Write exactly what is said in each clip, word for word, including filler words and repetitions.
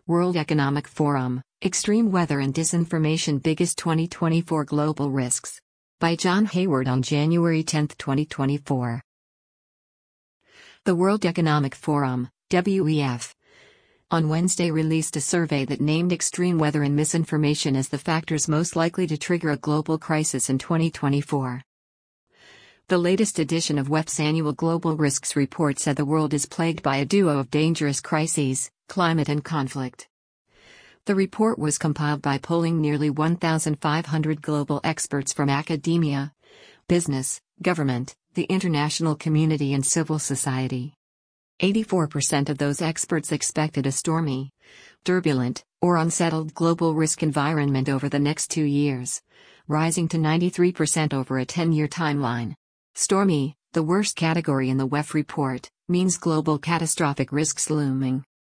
World Economic Forum, Extreme Weather and Disinformation Biggest twenty twenty-four Global Risks. By John Hayward on January tenth, twenty twenty-four. The World Economic Forum, W E F, on Wednesday released a survey that named extreme weather and misinformation as the factors most likely to trigger a global crisis in twenty twenty-four. The latest edition of W E F's annual Global Risks Report said the world is plagued by a duo of dangerous crises, climate and conflict. The report was compiled by polling nearly one thousand five hundred global experts from academia, business, government, the international community and civil society. eighty-four percent of those experts expected a stormy, turbulent, or unsettled global risk environment over the next two years, rising to ninety-three percent over a ten-year timeline. Stormy, the worst category in the W E F report, means global catastrophic risks looming.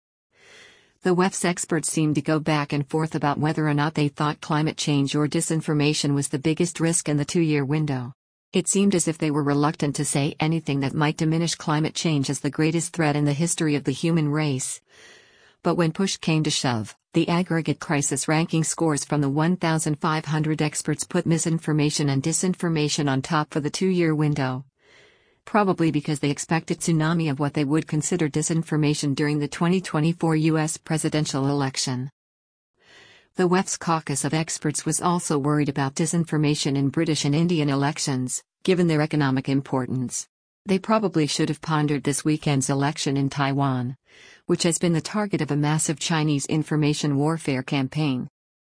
The W E F's experts seemed to go back and forth about whether or not they thought climate change or disinformation was the biggest risk in the two-year window. It seemed as if they were reluctant to say anything that might diminish climate change as the greatest threat in the history of the human race. But when push came to shove, the aggregate crisis ranking scores from the one thousand five hundred experts put misinformation and disinformation on top for the two-year window. Probably because they expect a tsunami of what they would consider disinformation during the twenty twenty-four U S presidential election. The W E F's caucus of experts was also worried about disinformation in British and Indian elections, given their economic importance. They probably should have pondered this weekend's election in Taiwan, which has been the target of a massive Chinese information warfare campaign.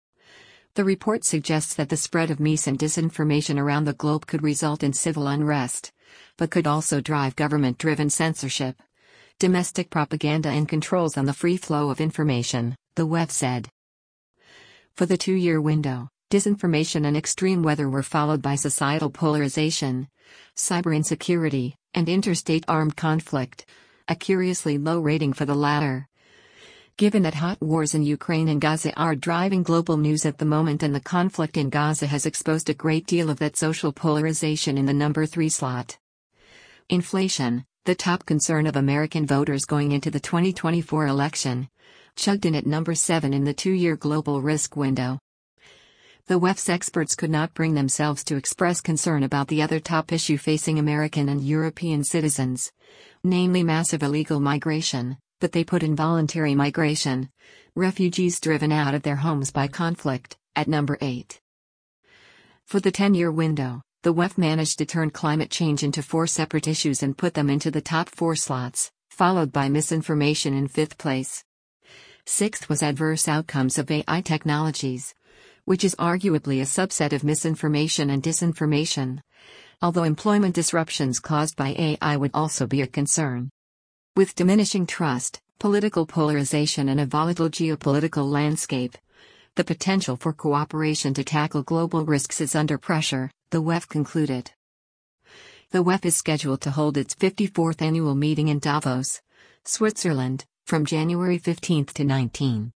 The report suggests that the spread of mis and disinformation around the globe could result in civil unrest, but could also drive government-driven censorship, domestic propaganda and controls on the free flow of information, the W E F said. For the two-year window, disinformation and extreme weather were followed by societal polarization, cyber insecurity, and interstate armed conflict, a curiously low rating for the latter. Given that hot wars in Ukraine and Gaza are driving global news at the moment and the conflict in Gaza has exposed a great deal of that social polarization in the number three slot. Inflation, the top concern of American voters going into the twenty twenty-four election, chugged in at number seven in the two-year global risk window. The W E F's experts could not bring themselves to express concern about the other top issue facing American and European citizens, namely massive illegal migration, but they put involuntary migration, refugees driven out of their homes by conflict, at number eight. For the ten-year window, the W E F managed to turn climate change into four separate issues and put them into the top four slots, followed by misinformation in fifth place. Sixth was adverse outcomes of A I technologies, which is arguably a subset of misinformation and disinformation, although employment disruptions caused by A I would also be a concern. With diminishing trust, political polarization and a volatile geopolitical landscape, the potential for cooperation to tackle global risks is under pressure, the W E F concluded. The W E F is scheduled to hold its fifty-fourth annual meeting in Davos, Switzerland, from January fifteenth to nineteenth.